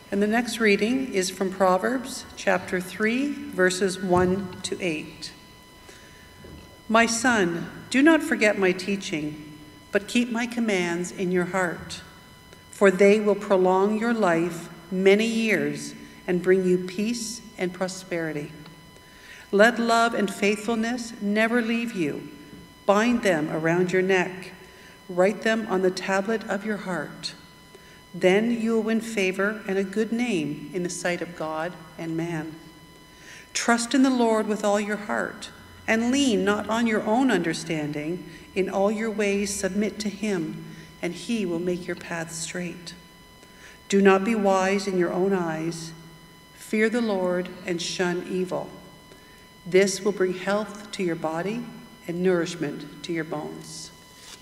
And the next reading is from Proverbs chapter 3, verses 1 to 8. My son, do not forget my teaching, but keep my commands in your heart, for they will prolong your life many years and bring you peace and prosperity. Let love and faithfulness never leave you. Bind them around your neck. Write them on the tablet of your heart. Then you will win favor and a good name in the sight of God and man. Trust in the Lord with all your heart, and lean not on your own understanding. In all your ways submit to him, and he will make your paths straight. Do not be wise in your own eyes. Fear the Lord and shun evil. This will bring health to your body and nourishment to your bones.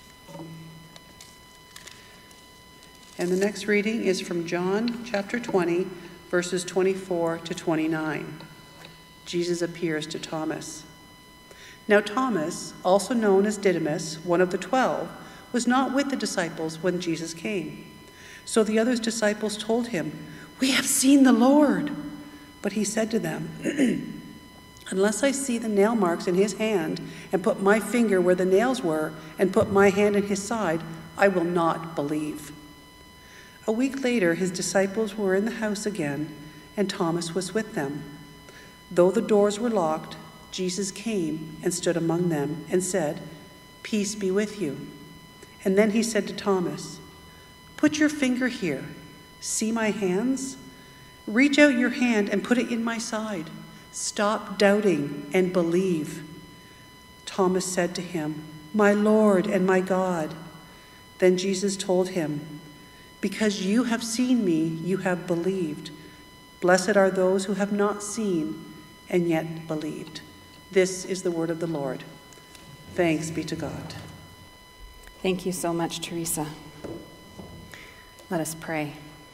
And the next reading is from John chapter 20, verses 24 to 29. Jesus appears to Thomas. Now Thomas, also known as Didymus, one of the 12, was not with the disciples when Jesus came. So the other disciples told him, "We have seen the Lord." But he said to them, "Unless I see the nail marks in his hand, and put my finger where the nails were, and put my hand in his side, I will not believe." A week later, his disciples were in the house again, and Thomas was with them. Though the doors were locked, Jesus came and stood among them and said, "Peace be with you." And then he said to Thomas, "Put your finger here. See my hands? Reach out your hand and put it in my side. Stop doubting and believe." Thomas said to him, "My Lord and my God." Then Jesus told him, "Because you have seen me, you have believed. Blessed are those who have not seen and yet believed." This is the word of the Lord. Thanks be to God. Thank you so much, Teresa. Let us pray.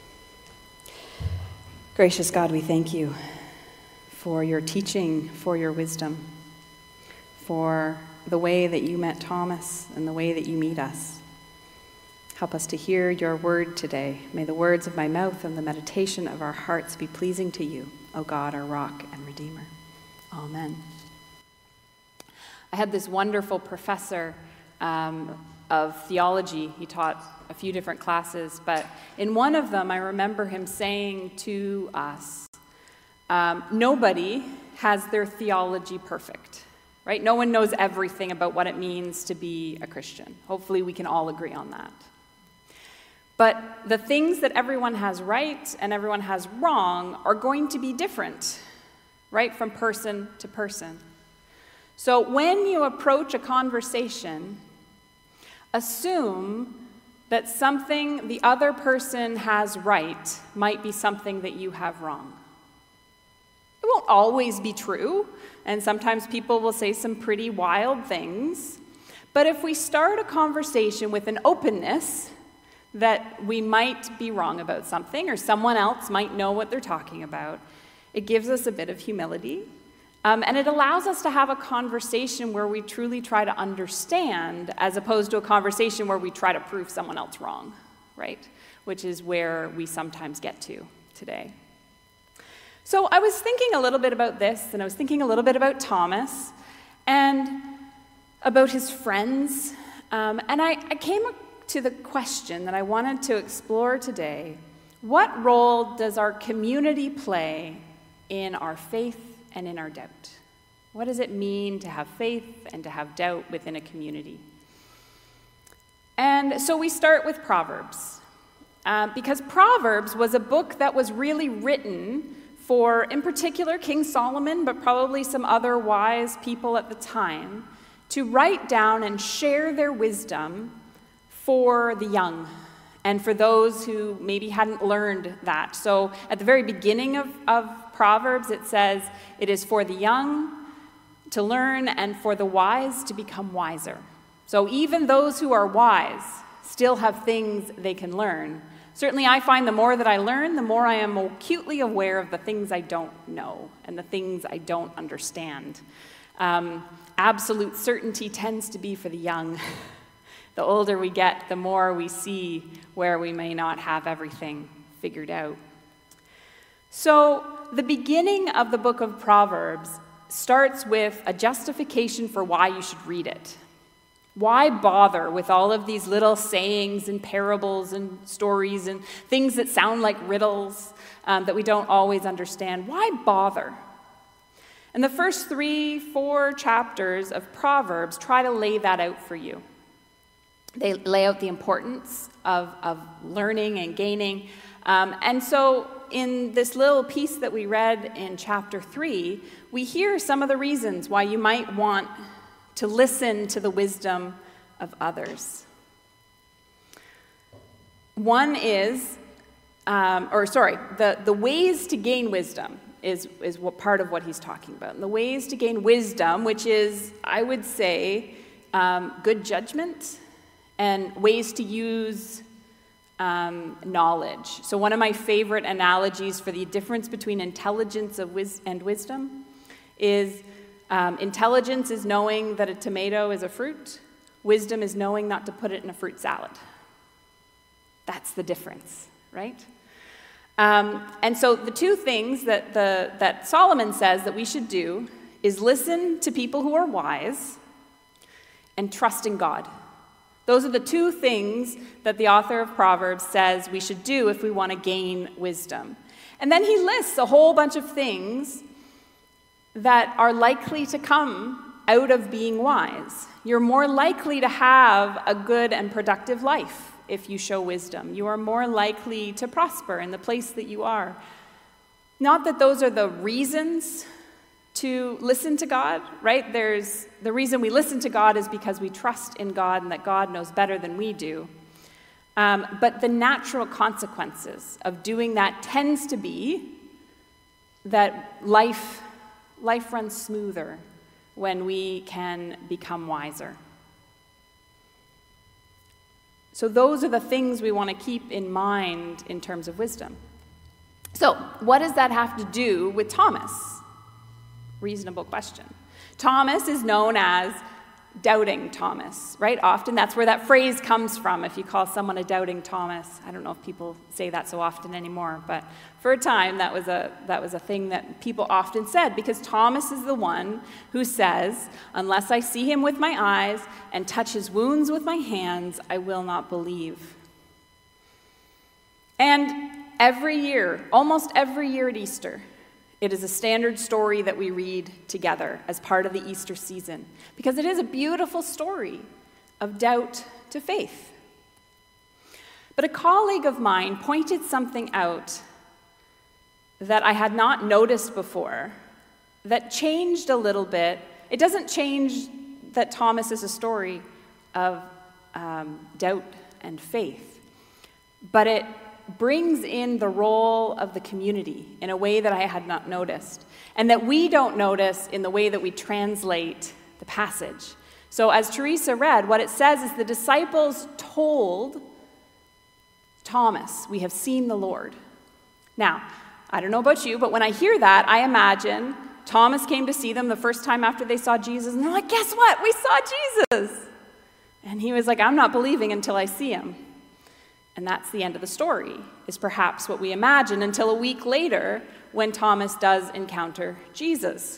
Gracious God, we thank you for your teaching, for your wisdom, for the way that you met Thomas and the way that you meet us. Help us to hear your word today. May the words of my mouth and the meditation of our hearts be pleasing to you, O God, our rock and redeemer. Amen. I had this wonderful professor of theology. He taught a few different classes, but in one of them I remember him saying to us, nobody has their theology perfect, right? No one knows everything about what it means to be a Christian. Hopefully we can all agree on that. But the things that everyone has right and everyone has wrong are going to be different, right, from person to person. So when you approach a conversation, assume that something the other person has right might be something that you have wrong. It won't always be true, and sometimes people will say some pretty wild things. But if we start a conversation with an openness that we might be wrong about something, or someone else might know what they're talking about, it gives us a bit of humility. And it allows us to have a conversation where we truly try to understand, as opposed to a conversation where we try to prove someone else wrong, right? Which is where we sometimes get to today. So I was thinking a little bit about this, and I was thinking a little bit about Thomas, and about his friends. And I came to the question that I wanted to explore today. What role does our community play in our faith and in our doubt? What does it mean to have faith and to have doubt within a community? And so we start with Proverbs, because Proverbs was a book that was really written for, in particular, King Solomon, but probably some other wise people at the time, to write down and share their wisdom for the young and for those who maybe hadn't learned that. So at the very beginning of Proverbs, it says, "It is for the young to learn and for the wise to become wiser." So even those who are wise still have things they can learn. Certainly I find the more that I learn, the more I am acutely aware of the things I don't know and the things I don't understand. Absolute certainty tends to be for the young. The older we get, the more we see where we may not have everything figured out. So the beginning of the book of Proverbs starts with a justification for why you should read it. Why bother with all of these little sayings and parables and stories and things that sound like riddles that we don't always understand? Why bother? And the first 3-4 chapters of Proverbs try to lay that out for you. They lay out the importance of learning and gaining. And so in this little piece that we read in chapter 3, we hear some of the reasons why you might want to listen to the wisdom of others. One is, the ways to gain wisdom is what part of what he's talking about. And the ways to gain wisdom, which is, I would say, good judgment and ways to use knowledge. So one of my favorite analogies for the difference between intelligence and wisdom is intelligence is knowing that a tomato is a fruit. Wisdom is knowing not to put it in a fruit salad. That's the difference, right? And so the two things that Solomon says that we should do is listen to people who are wise and trust in God. Those are the two things that the author of Proverbs says we should do if we want to gain wisdom. And then he lists a whole bunch of things that are likely to come out of being wise. You're more likely to have a good and productive life if you show wisdom. You are more likely to prosper in the place that you are. Not that those are the reasons to listen to God, right? The reason we listen to God is because we trust in God and that God knows better than we do. But the natural consequences of doing that tends to be that life runs smoother when we can become wiser. So those are the things we want to keep in mind in terms of wisdom. So what does that have to do with Thomas? Reasonable question. Thomas is known as doubting Thomas, right? Often that's where that phrase comes from. If you call someone a doubting Thomas, I don't know if people say that so often anymore, but for a time that was a thing that people often said, because Thomas is the one who says, unless I see him with my eyes and touch his wounds with my hands, I will not believe. And every year, almost every year at Easter, it is a standard story that we read together as part of the Easter season, because it is a beautiful story of doubt to faith. But a colleague of mine pointed something out that I had not noticed before that changed a little bit. It doesn't change that Thomas is a story of doubt and faith, but it brings in the role of the community in a way that I had not noticed, and that we don't notice in the way that we translate the passage. So as Teresa read, what it says is the disciples told Thomas, "We have seen the Lord." Now, I don't know about you, but when I hear that, I imagine Thomas came to see them the first time after they saw Jesus, and they're like, "Guess what? We saw Jesus." And he was like, "I'm not believing until I see him." And that's the end of the story, is perhaps what we imagine, until a week later when Thomas does encounter Jesus.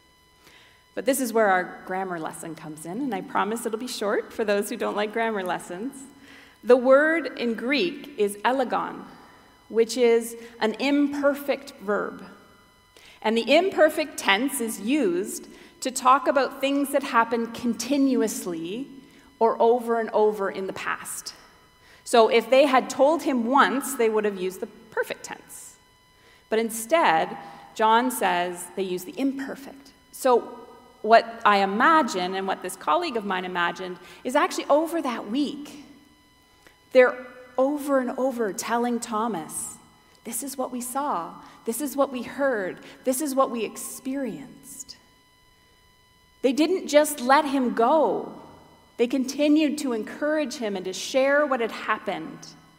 But this is where our grammar lesson comes in, and I promise it'll be short for those who don't like grammar lessons. The word in Greek is elegon, which is an imperfect verb. And the imperfect tense is used to talk about things that happen continuously or over and over in the past. So if they had told him once, they would have used the perfect tense. But instead, John says they use the imperfect. So what I imagine, and what this colleague of mine imagined, is actually over that week, they're over and over telling Thomas, this is what we saw, this is what we heard, this is what we experienced. They didn't just let him go. They continued to encourage him and to share what had happened.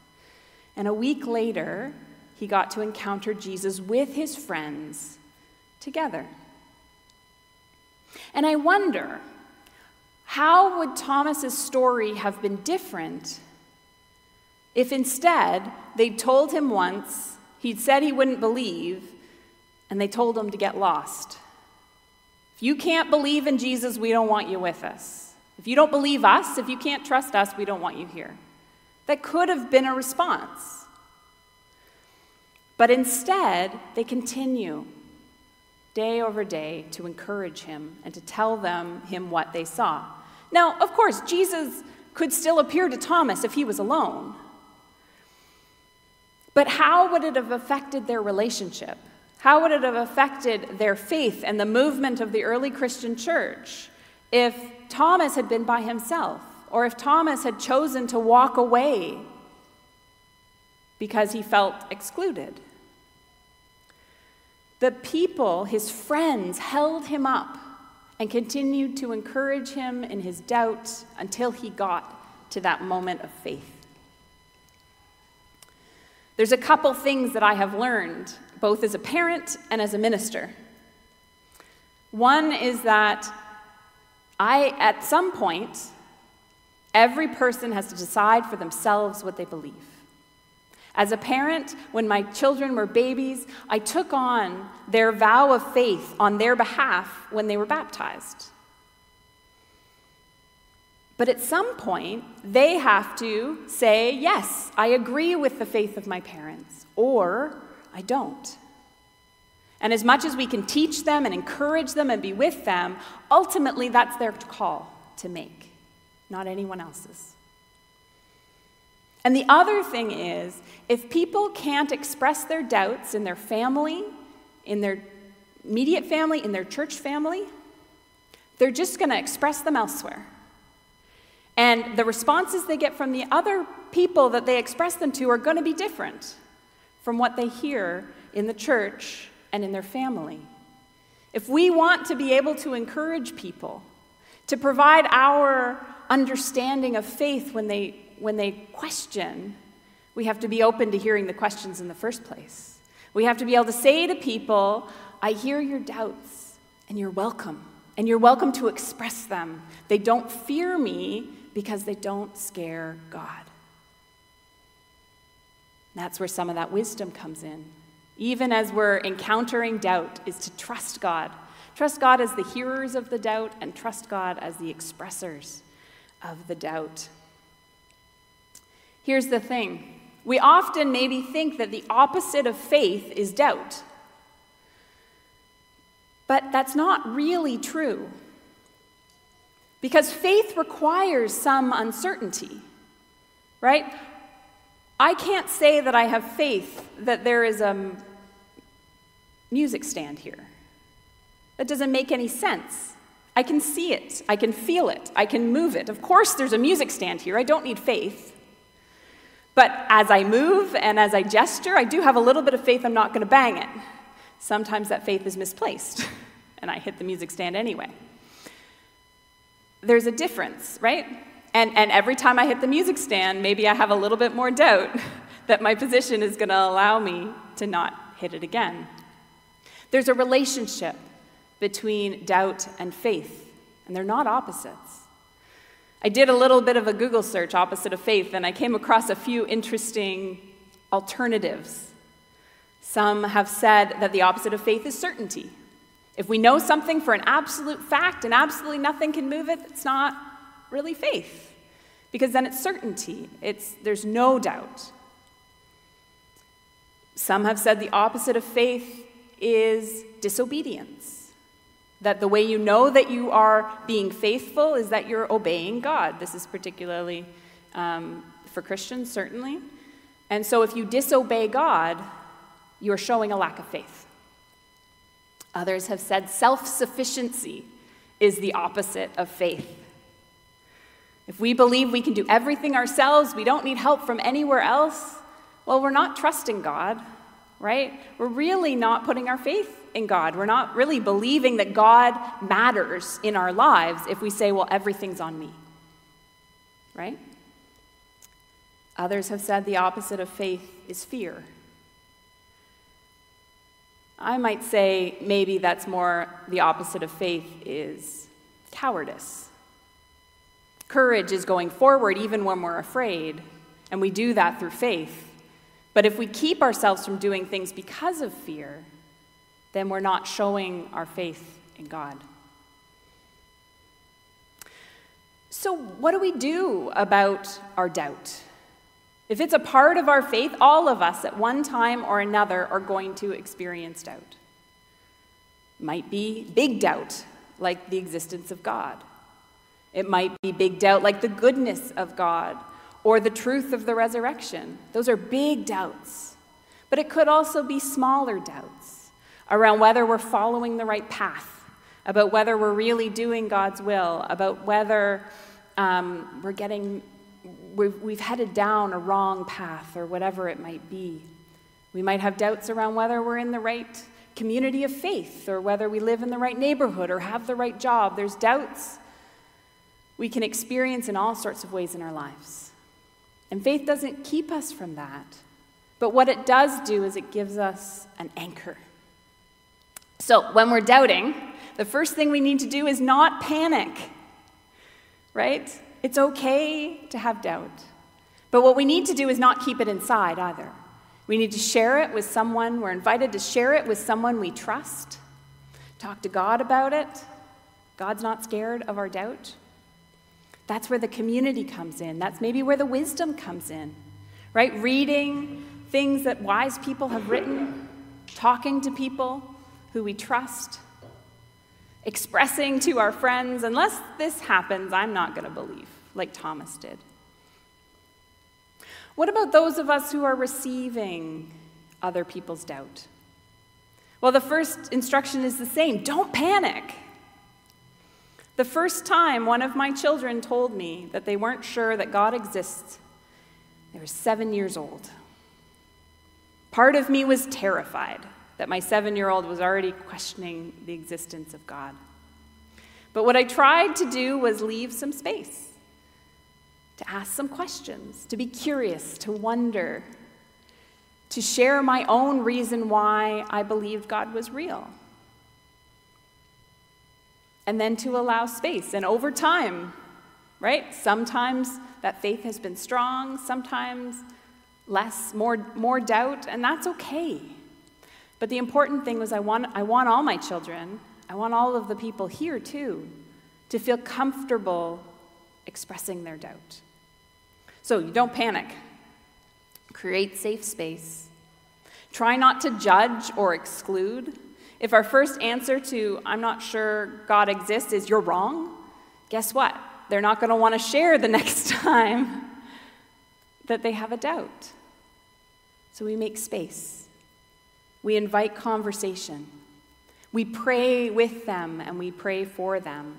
And a week later, he got to encounter Jesus with his friends together. And I wonder, how would Thomas's story have been different if instead they'd told him once, He'd said he wouldn't believe, and they told him to get lost. If you can't believe in Jesus, we don't want you with us. If you don't believe us, if you can't trust us, we don't want you here. That could have been a response. But instead, they continue day over day to encourage him and to tell him what they saw. Now, of course, Jesus could still appear to Thomas if he was alone. But how would it have affected their relationship? How would it have affected their faith and the movement of the early Christian church if Thomas had been by himself, or if Thomas had chosen to walk away because he felt excluded? The people, his friends, held him up and continued to encourage him in his doubt until he got to that moment of faith. There's a couple things that I have learned, both as a parent and as a minister. One is that at some point, every person has to decide for themselves what they believe. As a parent, when my children were babies, I took on their vow of faith on their behalf when they were baptized. But at some point, they have to say, yes, I agree with the faith of my parents, or I don't. And as much as we can teach them and encourage them and be with them, ultimately that's their call to make, not anyone else's. And the other thing is, if people can't express their doubts in their family, in their immediate family, in their church family, they're just going to express them elsewhere. And the responses they get from the other people that they express them to are going to be different from what they hear in the church and in their family. If we want to be able to encourage people, to provide our understanding of faith when they question, we have to be open to hearing the questions in the first place. We have to be able to say to people, I hear your doubts, and you're welcome to express them. They don't fear me because they don't scare God. That's where some of that wisdom comes in. Even as we're encountering doubt, is to trust God. Trust God as the hearers of the doubt, and trust God as the expressors of the doubt. Here's the thing. We often maybe think that the opposite of faith is doubt. But that's not really true. Because faith requires some uncertainty, right? I can't say that I have faith that there is a music stand here. That doesn't make any sense. I can see it. I can feel it. I can move it. Of course, there's a music stand here. I don't need faith. But as I move and as I gesture, I do have a little bit of faith I'm not going to bang it. Sometimes that faith is misplaced, and I hit the music stand anyway. There's a difference, right? And every time I hit the music stand, maybe I have a little bit more doubt that my position is going to allow me to not hit it again. There's a relationship between doubt and faith, and they're not opposites. I did a little bit of a Google search, opposite of faith, and I came across a few interesting alternatives. Some have said that the opposite of faith is certainty. If we know something for an absolute fact and absolutely nothing can move it, it's not really faith, because then it's certainty. There's no doubt. Some have said the opposite of faith is disobedience, that the way you know that you are being faithful is that you're obeying God. This is particularly for Christians, certainly. And so if you disobey God, you're showing a lack of faith. Others have said self-sufficiency is the opposite of faith. If we believe we can do everything ourselves, we don't need help from anywhere else, well, we're not trusting God, right? We're really not putting our faith in God. We're not really believing that God matters in our lives if we say, well, everything's on me, right? Others have said the opposite of faith is fear. I might say maybe that's more the opposite of faith is cowardice. Courage is going forward even when we're afraid, and we do that through faith. But if we keep ourselves from doing things because of fear, then we're not showing our faith in God. So what do we do about our doubt? If it's a part of our faith, all of us at one time or another are going to experience doubt. It might be big doubt, like the existence of God. It might be big doubt, like the goodness of God or the truth of the resurrection. Those are big doubts. But it could also be smaller doubts around whether we're following the right path, about whether we're really doing God's will, about whether we've headed down a wrong path or whatever it might be. We might have doubts around whether we're in the right community of faith or whether we live in the right neighborhood or have the right job. There's doubts we can experience in all sorts of ways in our lives. And faith doesn't keep us from that. But what it does do is it gives us an anchor. So when we're doubting, the first thing we need to do is not panic, right? It's okay to have doubt. But what we need to do is not keep it inside either. We need to share it with someone. We're invited to share it with someone we trust. Talk to God about it. God's not scared of our doubt. That's where the community comes in. That's maybe where the wisdom comes in, right? Reading things that wise people have written, talking to people who we trust, expressing to our friends, unless this happens, I'm not going to believe, like Thomas did. What about those of us who are receiving other people's doubt? Well, the first instruction is the same. Don't panic. The first time one of my children told me that they weren't sure that God exists, they were 7 years old. Part of me was terrified that my 7-year-old was already questioning the existence of God. But what I tried to do was leave some space, to ask some questions, to be curious, to wonder, to share my own reason why I believed God was real. And then to allow space. And over time, right? Sometimes that faith has been strong, sometimes less, more doubt, and that's okay. But the important thing was I want all my children, I want all of the people here too, to feel comfortable expressing their doubt. So you don't panic. Create safe space. Try not to judge or exclude. If our first answer to, I'm not sure God exists, is you're wrong, guess what? They're not going to want to share the next time that they have a doubt. So we make space. We invite conversation. We pray with them and we pray for them.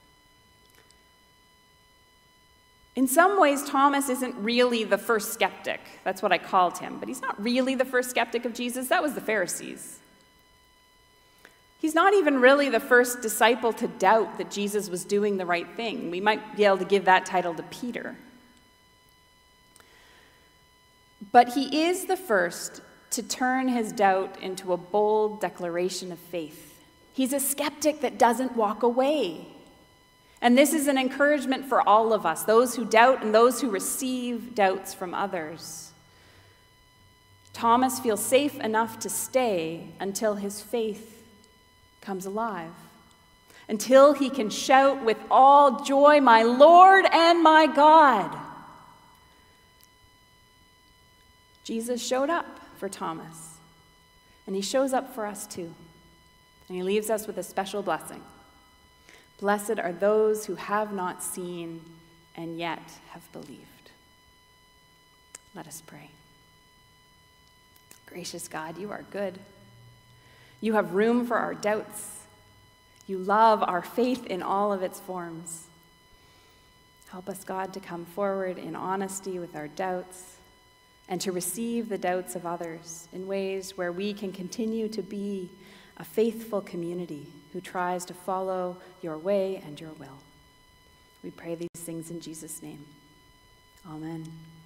In some ways, Thomas isn't really the first skeptic. That's what I called him. But he's not really the first skeptic of Jesus. That was the Pharisees. He's not even really the first disciple to doubt that Jesus was doing the right thing. We might be able to give that title to Peter. But he is the first to turn his doubt into a bold declaration of faith. He's a skeptic that doesn't walk away. And this is an encouragement for all of us, those who doubt and those who receive doubts from others. Thomas feels safe enough to stay until his faith comes alive, until he can shout with all joy, "My Lord and my God." Jesus showed up for Thomas, and he shows up for us too, and he leaves us with a special blessing. Blessed are those who have not seen and yet have believed. Let us pray. Gracious God, you are good. You have room for our doubts. You love our faith in all of its forms. Help us, God, to come forward in honesty with our doubts and to receive the doubts of others in ways where we can continue to be a faithful community who tries to follow your way and your will. We pray these things in Jesus' name. Amen.